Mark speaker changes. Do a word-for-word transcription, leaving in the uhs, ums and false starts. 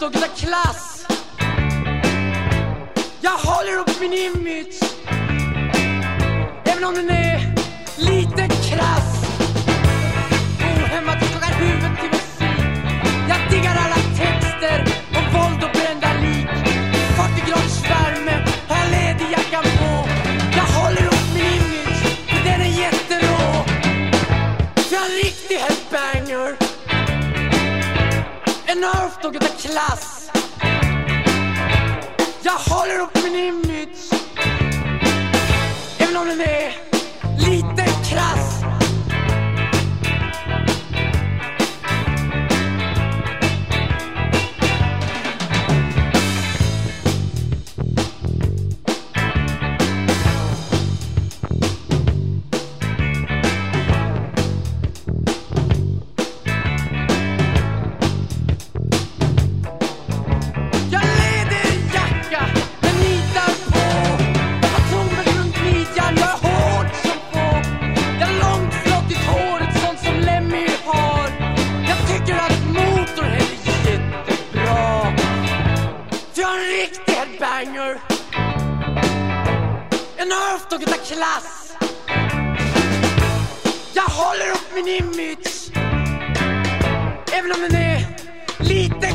Speaker 1: arvt och utav klass. Jag håller upp min image, även om den är lite krass. Ohämmat skakar huvudet till musik. Jag diggar alla texter om våld och brända lik. fyrtio graders värme, har jag läderjackan på. Jag håller upp min image, för den är jätterå. Jag är en riktig headbanger, en arvt och utav klass. Jag håller upp min image, även om den är lite krass. En arvt och utav klass. Jag håller upp min image, även om den är lite